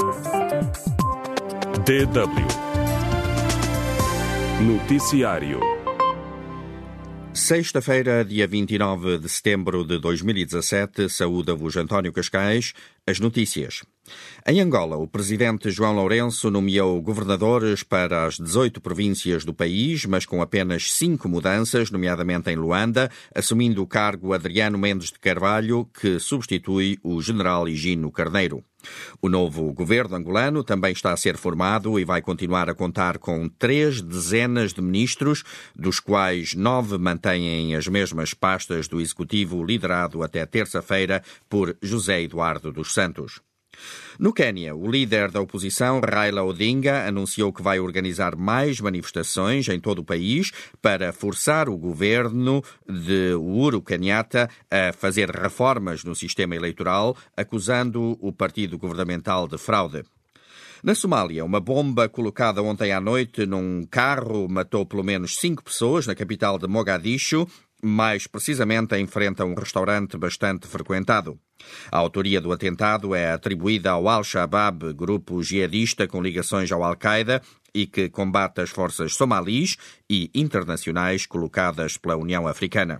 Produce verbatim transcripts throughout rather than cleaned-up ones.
D W Noticiário. Sexta-feira, dia vinte e nove de setembro de dois mil e dezassete, saúda-vos António Cascais. As notícias. Em Angola, o presidente João Lourenço nomeou governadores para as dezoito províncias do país, mas com apenas cinco mudanças, nomeadamente em Luanda, assumindo o cargo Adriano Mendes de Carvalho, que substitui o general Higino Carneiro. O novo governo angolano também está a ser formado e vai continuar a contar com três dezenas de ministros, dos quais nove mantêm as mesmas pastas do executivo liderado até terça-feira por José Eduardo dos Santos. No Quênia, o líder da oposição, Raila Odinga, anunciou que vai organizar mais manifestações em todo o país para forçar o governo de Uhuru Kenyatta a fazer reformas no sistema eleitoral, acusando o partido governamental de fraude. Na Somália, uma bomba colocada ontem à noite num carro matou pelo menos cinco pessoas na capital de Mogadishu, mais precisamente em frente a um restaurante bastante frequentado. A autoria do atentado é atribuída ao Al-Shabaab, grupo jihadista com ligações ao Al-Qaeda e que combate as forças somalis e internacionais colocadas pela União Africana.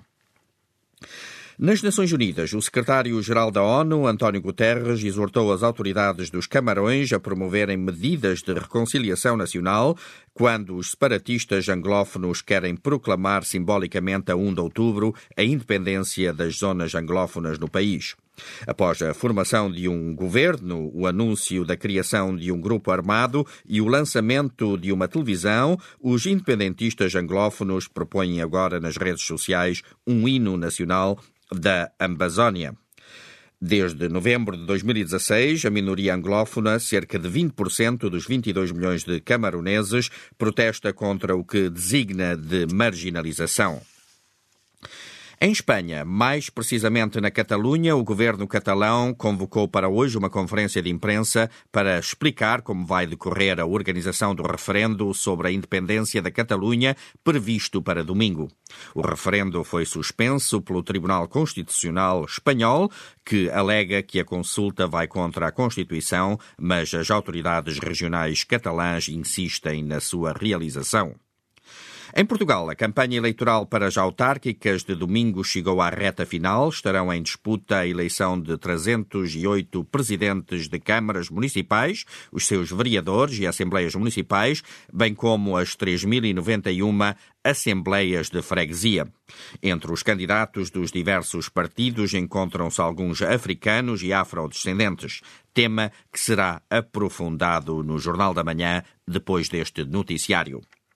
Nas Nações Unidas, o secretário-geral da ONU, António Guterres, exortou as autoridades dos Camarões a promoverem medidas de reconciliação nacional quando os separatistas anglófonos querem proclamar simbolicamente a primeiro de outubro a independência das zonas anglófonas no país. Após a formação de um governo, o anúncio da criação de um grupo armado e o lançamento de uma televisão, os independentistas anglófonos propõem agora nas redes sociais um hino nacional da Amazónia. Desde novembro de dois mil e dezasseis, a minoria anglófona, cerca de vinte por cento dos vinte e dois milhões de camaroneses, protesta contra o que designa de marginalização. Em Espanha, mais precisamente na Catalunha, o governo catalão convocou para hoje uma conferência de imprensa para explicar como vai decorrer a organização do referendo sobre a independência da Catalunha, previsto para domingo. O referendo foi suspenso pelo Tribunal Constitucional espanhol, que alega que a consulta vai contra a Constituição, mas as autoridades regionais catalãs insistem na sua realização. Em Portugal, a campanha eleitoral para as autárquicas de domingo chegou à reta final. Estarão em disputa a eleição de trezentos e oito presidentes de câmaras municipais, os seus vereadores e assembleias municipais, bem como as três mil e noventa e uma assembleias de freguesia. Entre os candidatos dos diversos partidos encontram-se alguns africanos e afrodescendentes, tema que será aprofundado no Jornal da Manhã depois deste noticiário.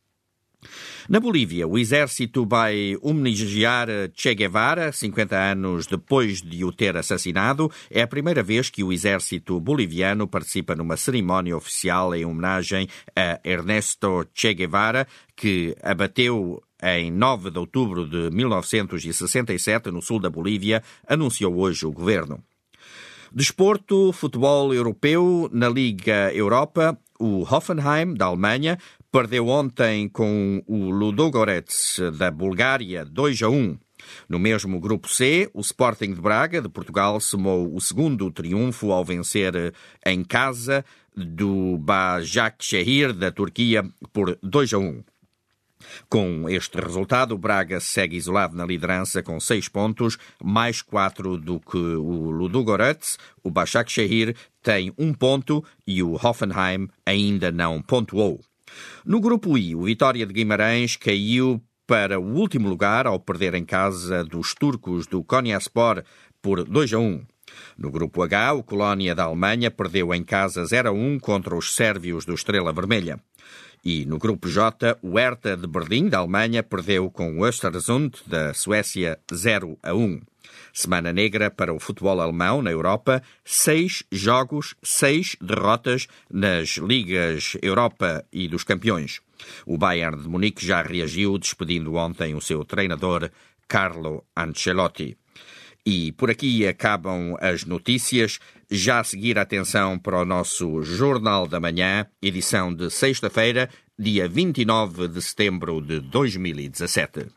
Na Bolívia, o exército vai homenagear Che Guevara, cinquenta anos depois de o ter assassinado. É a primeira vez que o exército boliviano participa numa cerimónia oficial em homenagem a Ernesto Che Guevara, que abateu em nove de outubro de mil novecentos e sessenta e sete no sul da Bolívia, anunciou hoje o governo. Desporto, futebol europeu, na Liga Europa, o Hoffenheim, da Alemanha, perdeu ontem com o Ludogorets, da Bulgária, dois a um. No mesmo grupo C, o Sporting de Braga, de Portugal, somou o segundo triunfo ao vencer em casa do Başakşehir, da Turquia, por dois a um. Com este resultado, o Braga segue isolado na liderança com seis pontos, mais quatro do que o Ludogorets. O Başakşehir tem um ponto e o Hoffenheim ainda não pontuou. No grupo I, o Vitória de Guimarães caiu para o último lugar ao perder em casa dos turcos do Konyaspor por dois a um. No grupo H, o Colónia da Alemanha perdeu em casa zero a um contra os sérvios do Estrela Vermelha. E no grupo J, o Hertha de Berlim, da Alemanha, perdeu com o Östersund, da Suécia, zero a um. Semana negra para o futebol alemão na Europa, seis jogos, seis derrotas nas Ligas Europa e dos Campeões. O Bayern de Munique já reagiu, despedindo ontem o seu treinador, Carlo Ancelotti. E por aqui acabam as notícias. Já a seguir, atenção para o nosso Jornal da Manhã, edição de sexta-feira, dia vinte e nove de setembro de dois mil e dezassete.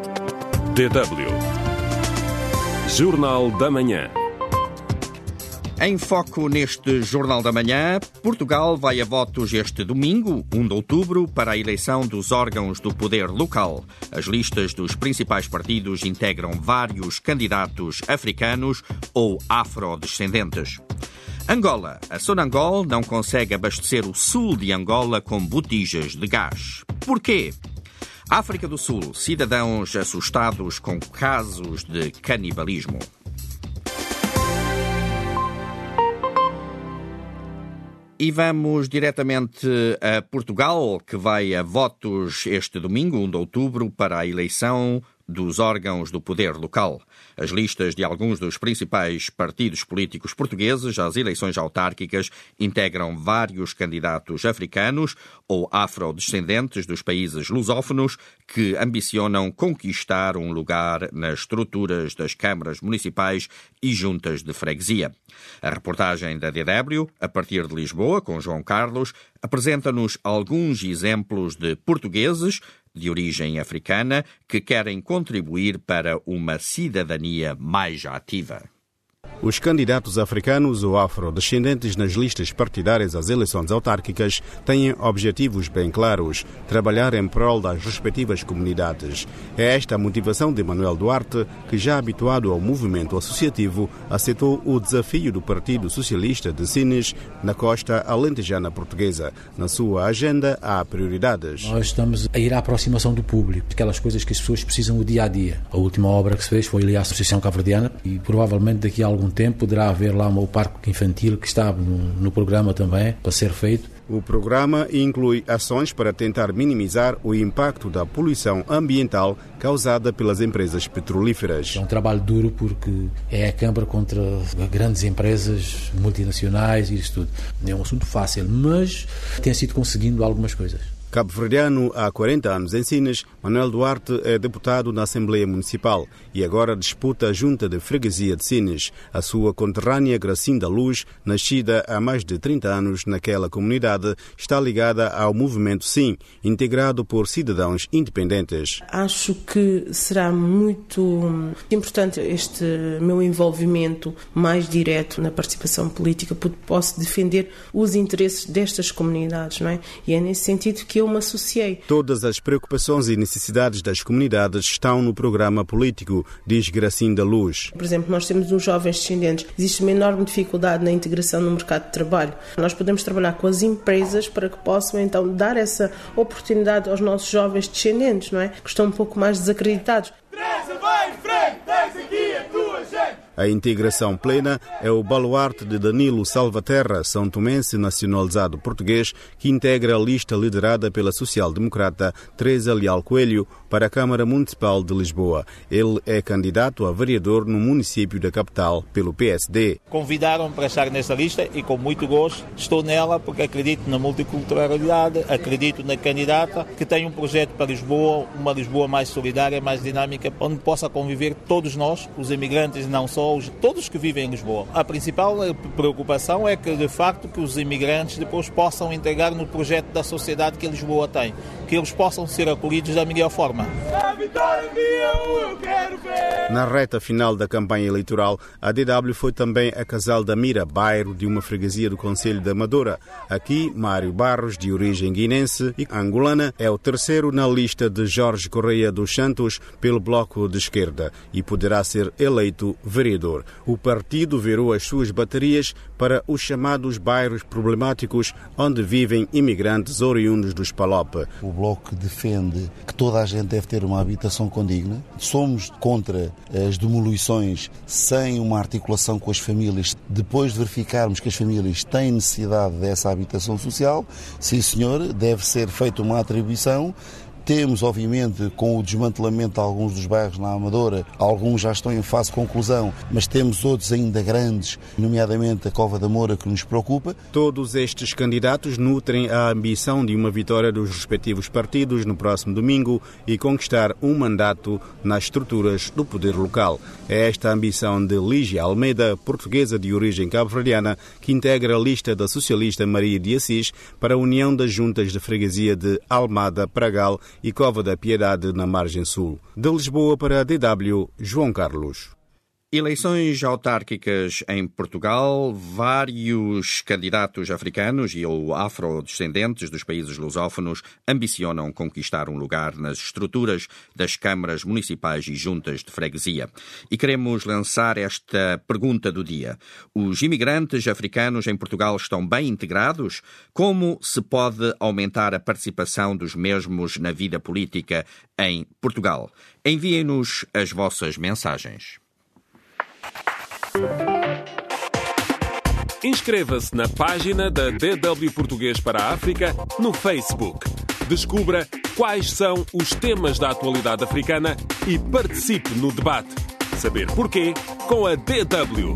D W Jornal da Manhã. Em foco neste Jornal da Manhã, Portugal vai a votos este domingo, primeiro de outubro, para a eleição dos órgãos do poder local. As listas dos principais partidos integram vários candidatos africanos ou afrodescendentes. Angola. A Sonangol não consegue abastecer o sul de Angola com botijas de gás. Porquê? África do Sul. Cidadãos assustados com casos de canibalismo. E vamos diretamente a Portugal, que vai a votos este domingo, primeiro de outubro, para a eleição dos órgãos do poder local. As listas de alguns dos principais partidos políticos portugueses às eleições autárquicas integram vários candidatos africanos ou afrodescendentes dos países lusófonos que ambicionam conquistar um lugar nas estruturas das câmaras municipais e juntas de freguesia. A reportagem da D W, a partir de Lisboa, com João Carlos, apresenta-nos alguns exemplos de portugueses de origem africana que querem contribuir para uma cidadania mais ativa. Os candidatos africanos ou afrodescendentes nas listas partidárias às eleições autárquicas têm objetivos bem claros: trabalhar em prol das respectivas comunidades. É esta a motivação de Manuel Duarte, que, já habituado ao movimento associativo, aceitou o desafio do Partido Socialista de Sines, na costa alentejana portuguesa. Na sua agenda há prioridades. Nós estamos a ir à aproximação do público, aquelas coisas que as pessoas precisam o dia a dia. A última obra que se fez foi ali a Associação Cabo-Verdiana e provavelmente daqui a algum tempo poderá haver lá um parque infantil que está no, no programa também para ser feito. O programa inclui ações para tentar minimizar o impacto da poluição ambiental causada pelas empresas petrolíferas. É um trabalho duro porque é a Câmara contra grandes empresas multinacionais e isso tudo. Não é um assunto fácil, mas tem sido conseguindo algumas coisas. Cabo-verdiano há quarenta anos em Sines, Manuel Duarte é deputado na Assembleia Municipal e agora disputa a Junta de Freguesia de Sines. A sua conterrânea Gracinda Luz, nascida há mais de trinta anos naquela comunidade, está ligada ao movimento Sim, integrado por cidadãos independentes. Acho que será muito importante este meu envolvimento mais direto na participação política, porque posso defender os interesses destas comunidades, não é? E é nesse sentido que eu me associei. Todas as preocupações e necessidades das comunidades estão no programa político, diz Gracinda Luz. Por exemplo, nós temos os jovens descendentes. Existe uma enorme dificuldade na integração no mercado de trabalho. Nós podemos trabalhar com as empresas para que possam então dar essa oportunidade aos nossos jovens descendentes, não é? Que estão um pouco mais desacreditados. Teresa, vai em frente, tens aqui a tua gente. A integração plena é o baluarte de Danilo Salvaterra, são tomense nacionalizado português, que integra a lista liderada pela social-democrata Teresa Leal Coelho para a Câmara Municipal de Lisboa. Ele é candidato a vereador no município da capital pelo P S D. Convidaram-me para estar nesta lista e com muito gosto estou nela porque acredito na multiculturalidade, acredito na candidata que tem um projeto para Lisboa, uma Lisboa mais solidária, mais dinâmica, onde possa conviver todos nós, os imigrantes não só, todos que vivem em Lisboa. A principal preocupação é que, de facto, que os imigrantes depois possam integrar no projeto da sociedade que Lisboa tem, que eles possam ser acolhidos da melhor forma. A vitória minha, eu quero ver! Na reta final da campanha eleitoral, a D W foi também a Casal da Mira, bairro de uma freguesia do Concelho da Amadora. Aqui, Mário Barros, de origem guinense e angolana, é o terceiro na lista de Jorge Correia dos Santos pelo Bloco de Esquerda e poderá ser eleito vereador. O partido virou as suas baterias para os chamados bairros problemáticos onde vivem imigrantes oriundos dos P A L O P. O Bloco defende que toda a gente deve ter uma habitação condigna. Somos contra as demolições sem uma articulação com as famílias. Depois de verificarmos que as famílias têm necessidade dessa habitação social, sim senhor, deve ser feita uma atribuição. Temos, obviamente, com o desmantelamento de alguns dos bairros na Amadora, alguns já estão em fase de conclusão, mas temos outros ainda grandes, nomeadamente a Cova da Moura, que nos preocupa. Todos estes candidatos nutrem a ambição de uma vitória dos respectivos partidos no próximo domingo e conquistar um mandato nas estruturas do poder local. É esta a ambição de Lígia Almeida, portuguesa de origem cabo-verdiana, que integra a lista da socialista Maria de Assis para a União das Juntas de Freguesia de Almada, Pragal e Cova da Piedade, na margem sul. De Lisboa para a D W, João Carlos. Eleições autárquicas em Portugal, vários candidatos africanos e ou afrodescendentes dos países lusófonos ambicionam conquistar um lugar nas estruturas das câmaras municipais e juntas de freguesia. E queremos lançar esta pergunta do dia. Os imigrantes africanos em Portugal estão bem integrados? Como se pode aumentar a participação dos mesmos na vida política em Portugal? Enviem-nos as vossas mensagens. Inscreva-se na página da D W Português para a África no Facebook. Descubra quais são os temas da atualidade africana e participe no debate. Saber porquê com a D W.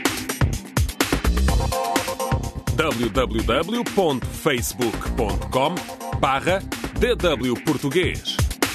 w w w ponto facebook ponto com barra D W Português.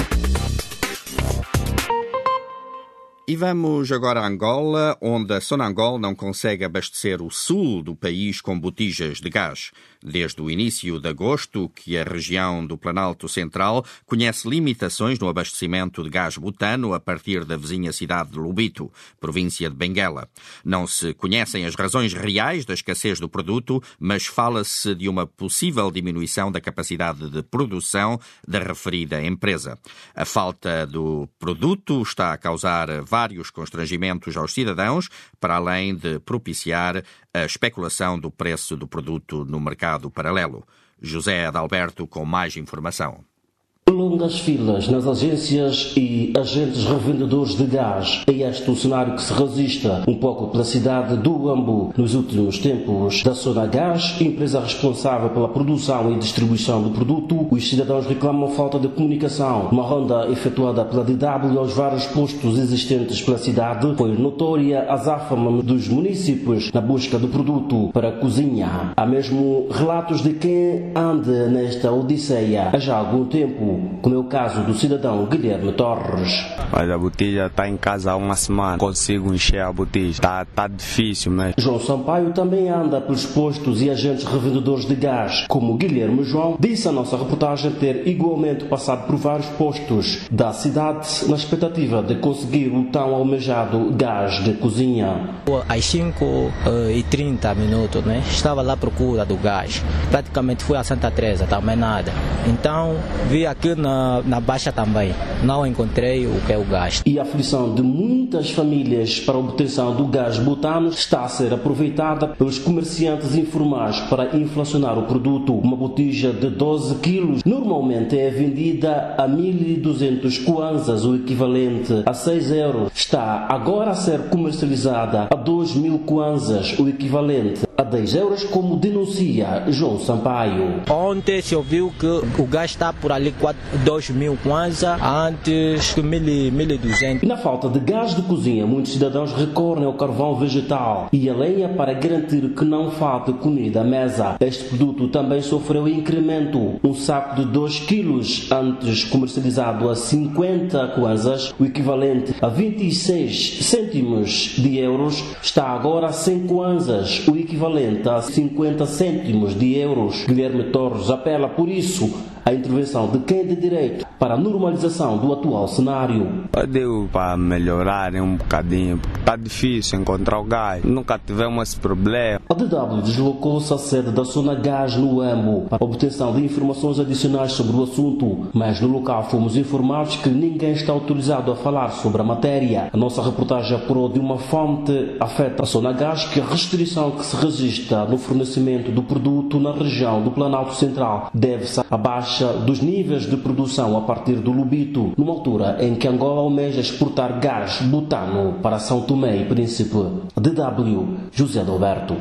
E vamos agora a Angola, onde a Sonangol não consegue abastecer o sul do país com botijas de gás. Desde o início de agosto, que a região do Planalto Central conhece limitações no abastecimento de gás butano a partir da vizinha cidade de Lobito, província de Benguela. Não se conhecem as razões reais da escassez do produto, mas fala-se de uma possível diminuição da capacidade de produção da referida empresa. A falta do produto está a causar vários constrangimentos aos cidadãos, para além de propiciar a especulação do preço do produto no mercado paralelo. José Adalberto com mais informação. Longas filas nas agências e agentes revendedores de gás. É este o cenário que se registra um pouco pela cidade do Ambo nos últimos tempos. Da Sonagás, empresa responsável pela produção e distribuição do produto, os cidadãos reclamam a falta de comunicação. Uma ronda efetuada pela D W aos vários postos existentes pela cidade foi notória a azáfama dos municípios na busca do produto para a cozinha. Há mesmo relatos de quem anda nesta odisseia há já algum tempo, como é o caso do cidadão Guilherme Torres. Mas a botija está em casa há uma semana, consigo encher a botija, está tá difícil mesmo. João Sampaio também anda pelos postos e agentes revendedores de gás. Como Guilherme João, disse a nossa reportagem ter igualmente passado por vários postos da cidade na expectativa de conseguir o tão almejado gás de cozinha. Às cinco e trinta minutos, né? Estava lá à procura do gás. Praticamente fui a Santa Teresa, também nada. Então vi aqui na, na Baixa também. Não encontrei o que é o gás. E a aflição de muitas famílias para a obtenção do gás butano está a ser aproveitada pelos comerciantes informais para inflacionar o produto. Uma botija de doze quilos normalmente é vendida a mil e duzentos kwanzas, o equivalente a seis euros. Está agora a ser comercializada a dois mil kwanzas, o equivalente a dez euros, como denuncia João Sampaio. Ontem se ouviu que o gás está por ali dois mil kwanza, antes mil e duzentos. E na falta de gás de cozinha, muitos cidadãos recorrem ao carvão vegetal e a lenha para garantir que não falte comida à mesa. Este produto também sofreu incremento. Um saco de dois quilos, antes comercializado a cinquenta kwanzas, o equivalente a vinte e seis cêntimos de euros, está agora a cem kwanzas, o equivalente a cinquenta cêntimos de euros. Guilherme Torres apela, por isso, a intervenção de quem de direito para a normalização do atual cenário. Deu para melhorar um bocadinho, porque está difícil encontrar o gás. Nunca tivemos esse problema. A D W deslocou-se à sede da Sonagás no Ambo para a obtenção de informações adicionais sobre o assunto, mas no local fomos informados que ninguém está autorizado a falar sobre a matéria. A nossa reportagem apurou de uma fonte afeta a Sonagás que a restrição que se registra no fornecimento do produto na região do Planalto Central deve-se à baixa dos níveis de produção a partir do Lobito, numa altura em que Angola almeja exportar gás butano para São Tomé e Príncipe. D W, José Adalberto.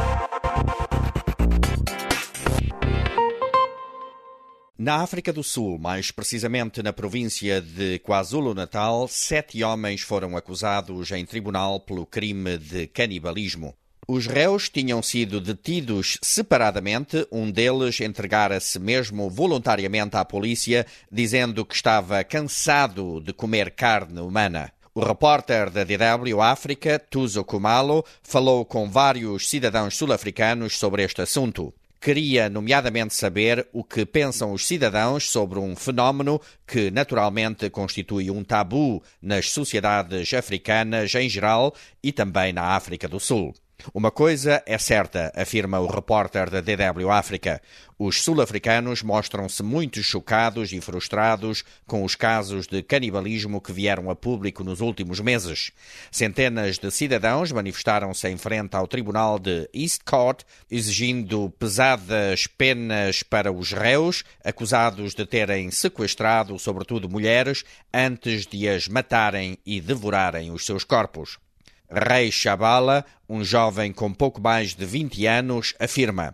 Na África do Sul, mais precisamente na província de KwaZulu-Natal, sete homens foram acusados em tribunal pelo crime de canibalismo. Os réus tinham sido detidos separadamente, um deles entregara-se mesmo voluntariamente à polícia, dizendo que estava cansado de comer carne humana. O repórter da D W África, Tuzo Kumalo, falou com vários cidadãos sul-africanos sobre este assunto. queria nomeadamente saber o que pensam os cidadãos sobre um fenómeno que naturalmente constitui um tabu nas sociedades africanas em geral e também na África do Sul. Uma coisa é certa, afirma o repórter da D W África. Os sul-africanos mostram-se muito chocados e frustrados com os casos de canibalismo que vieram a público nos últimos meses. Centenas de cidadãos manifestaram-se em frente ao tribunal de East Court, exigindo pesadas penas para os réus, acusados de terem sequestrado, sobretudo mulheres, antes de as matarem e devorarem os seus corpos. Rei Shabala, um jovem com pouco mais de vinte anos, afirma: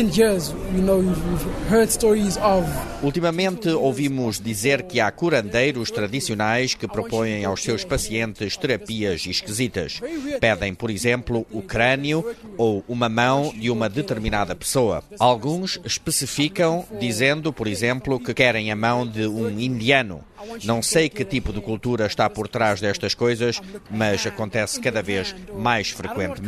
Ultimamente ouvimos dizer que há curandeiros tradicionais que propõem aos seus pacientes terapias esquisitas. Pedem, por exemplo, o crânio ou uma mão de uma determinada pessoa. Alguns especificam dizendo, por exemplo, que querem a mão de um indiano. Não sei que tipo de cultura está por trás destas coisas, mas acontece cada vez mais frequentemente.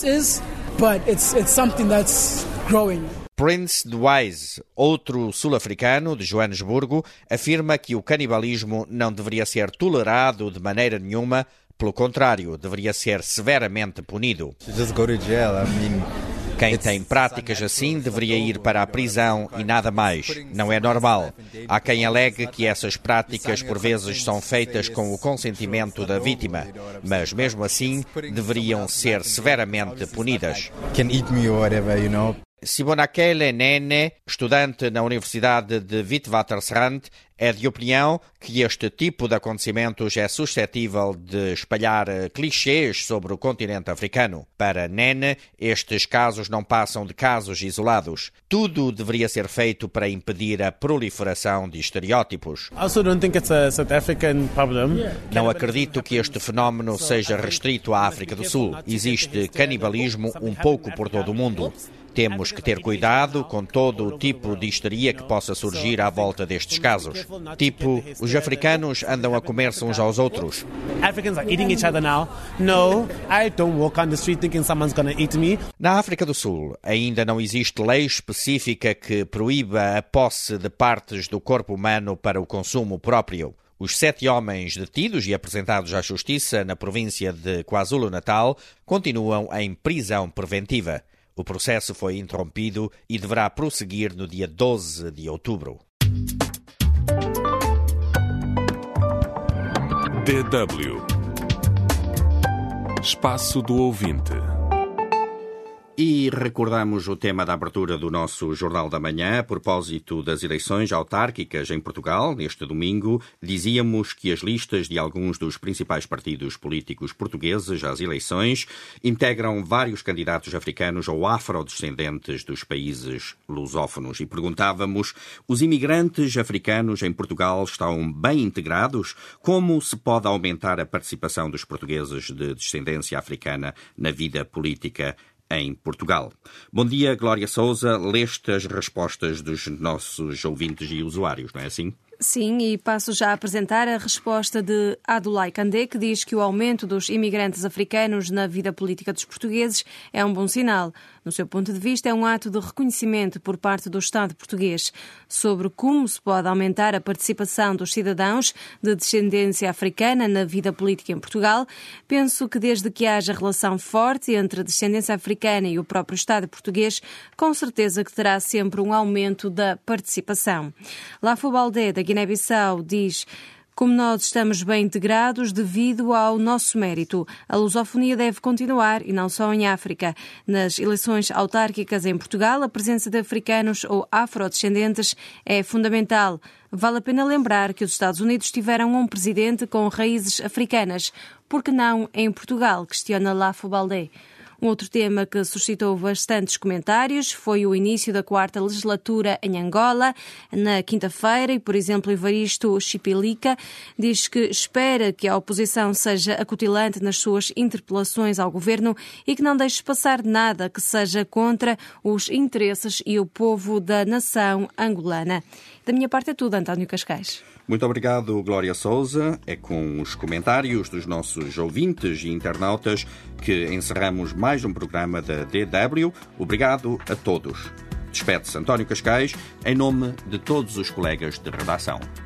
Prince Dwys, outro sul-africano de Joanesburgo, afirma que o canibalismo não deveria ser tolerado de maneira nenhuma, pelo contrário, deveria ser severamente punido. Quem tem práticas assim deveria ir para a prisão e nada mais. Não é normal. Há quem alegue que essas práticas por vezes são feitas com o consentimento da vítima, mas mesmo assim deveriam ser severamente punidas. Sibonakele Nene, estudante na Universidade de Witwatersrand, é de opinião que este tipo de acontecimentos é suscetível de espalhar clichês sobre o continente africano. Para Nene, estes casos não passam de casos isolados. Tudo deveria ser feito para impedir a proliferação de estereótipos. Não acredito que este fenómeno seja restrito à África do Sul. Existe canibalismo um pouco por todo o mundo. Temos que ter cuidado com todo o tipo de histeria que possa surgir à volta destes casos. Tipo, os africanos andam a comer-se uns aos outros. Na África do Sul, ainda não existe lei específica que proíba a posse de partes do corpo humano para o consumo próprio. Os sete homens detidos e apresentados à justiça na província de KwaZulu-Natal continuam em prisão preventiva. O processo foi interrompido e deverá prosseguir no dia doze de outubro. D W Espaço do Ouvinte. E recordamos o tema da abertura do nosso Jornal da Manhã, a propósito das eleições autárquicas em Portugal. Neste domingo, dizíamos que as listas de alguns dos principais partidos políticos portugueses às eleições integram vários candidatos africanos ou afrodescendentes dos países lusófonos. E perguntávamos, os imigrantes africanos em Portugal estão bem integrados? Como se pode aumentar a participação dos portugueses de descendência africana na vida política em Portugal? Bom dia, Glória Sousa. Leste as respostas dos nossos ouvintes e usuários, não é assim? Sim, e passo já a apresentar a resposta de Adulai Kandé, que diz que o aumento dos imigrantes africanos na vida política dos portugueses é um bom sinal. No seu ponto de vista, é um ato de reconhecimento por parte do Estado português. Sobre como se pode aumentar a participação dos cidadãos de descendência africana na vida política em Portugal, penso que desde que haja relação forte entre a descendência africana e o próprio Estado português, com certeza que terá sempre um aumento da participação. Lafo Baldé, da Guiné-Bissau, diz: como nós estamos bem integrados devido ao nosso mérito. A lusofonia deve continuar, e não só em África. Nas eleições autárquicas em Portugal, a presença de africanos ou afrodescendentes é fundamental. Vale a pena lembrar que os Estados Unidos tiveram um presidente com raízes africanas. Por que não em Portugal? Questiona Lafo Baldé. Um outro tema que suscitou bastantes comentários foi o início da quarta legislatura em Angola, na quinta-feira, e, por exemplo, Evaristo Chipilica diz que espera que a oposição seja acutilante nas suas interpelações ao governo e que não deixe passar nada que seja contra os interesses e o povo da nação angolana. Da minha parte é tudo, António Cascais. Muito obrigado, Glória Sousa. É com os comentários dos nossos ouvintes e internautas que encerramos mais um programa da D W. Obrigado a todos. Despede-se António Cascais em nome de todos os colegas de redação.